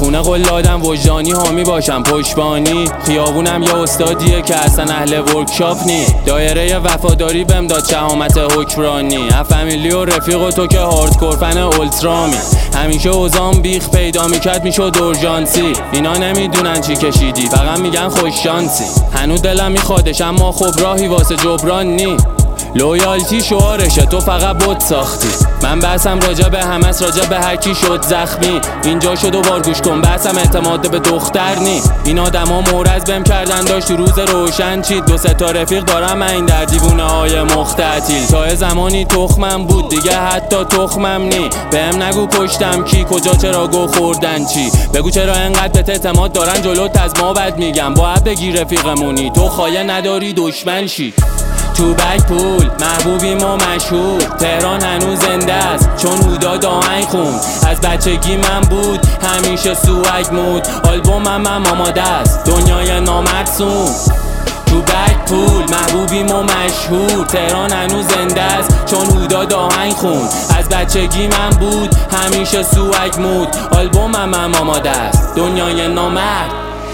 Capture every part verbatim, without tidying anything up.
خونه قول دادم وجدانی حامی باشم پشتبانی. خیابونم یه استادیه که اصلا اهل ورکشاپ نی. دایره وفاداری بهم داد شهامت حکمرانی. فامیلی و رفیق و تو که هاردکور فن اولترامی. همیشه اوزام بیخ پیدا میکرد میشد اورژانسی. اینا نمیدونن چی کشیدی فقط میگن خوش شانسی. هنو دلم میخوادش اما خب راهی واسه جبران نی. لویالتی شعارشه تو فقط بت ساختی. من بحثم راجع به همس راجع به هر کی شد زخمی. اینجا شد و بار گوش کن بحثم اعتماد به دختر نی. این آدما مورز بهم کردن داشت تو روز روشن چید. دو سه تا رفیق دارم من این در دیوونه های مختتیل. تا زمانی تخمم بود دیگه حتی تخمم نی. بهم نگو پشتم کی کجا چرا گو خوردن چی. بگو چرا انقدر بهت اعتماد دارن جلوت از ما بد میگم. باید بگی رفیقمونی تو خایه نداری دشمن شی. تو بک پول محبوبیم و مشهور. تهران هنوز زنده است چون هودا داهنگ خون. از بچگی من بود همیشه سوگ مود. آلبومم هم آماده است دنیای نامرسوم. تو بک پول محبوبیم و مشهور. تهران هنوز زنده است چون هودا داهنگ خون. از بچگی من بود همیشه سوگ مود. آلبومم هم آماده است دنیای نامرد.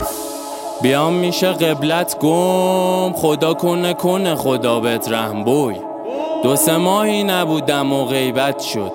بیام میشه قبلت گم خدا کنه کنه خدا بهت رحم بوی. دو سه ماهی نبودم و غیبت شد.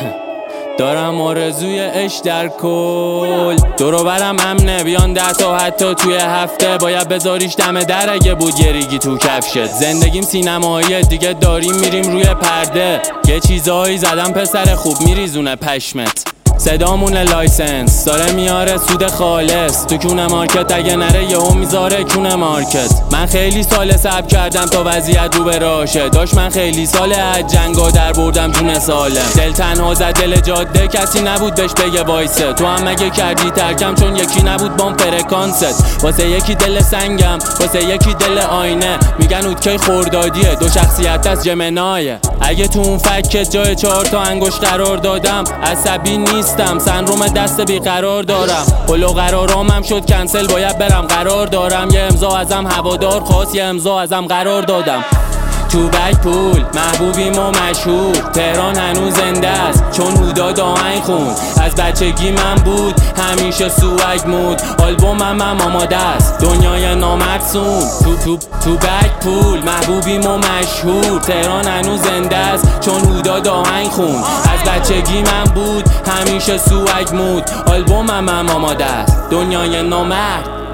دارم آرزوی عشق در کل. دورو برم امنه بیان ده تا حتی توی هفته. باید بذاریش دم در اگه بود یه ریگی تو کفشت. زندگیم سینماییه دیگه داریم میریم روی پرده. یه چیزایی زدم پسر خوب میریزونه پشمت. صدامون لایسنس داره میاره سود خالص. تو کونه مارکت اگه نره یهو میذاره کونه مارکت. من خیلی سال صبر کردم تا وضعیت رو به راشه. داشت من خیلی سال از جنگا در بردم جون سالم. دل تنها زد دل جاده کسی نبود بهش بگه وایسه. تو هم مگه کردی ترکم چون یکی نبود بام فرکانست. واسه یکی دل سنگم واسه یکی دل آینه. میگن اوتکی خوردادیه دو شخصیت از جمنایه. اگه تو اون فکت جای چهار تا انگشت قرار دادم عصبی نیستم سندروم دست بیقرار دارم. قلو قرارامم شد کنسل باید برم قرار دارم. یه امضا ازم هوادار خواست یه امضا ازم قرار دادم. تو بک پول محبوبیم و مشهور. تهران هنوز زنده است چون هودا داهنگ خون. از بچگی من بود همیشه سوگ مود. آلبومم هم آماده است دنیای نامرسوم. تو تو تو بک پول محبوبیم و مشهور. تهران هنوز زنده است چون هودا داهنگ خون. از بچگی من بود همیشه سوگ مود. آلبومم هم آماده است دنیای نامرد.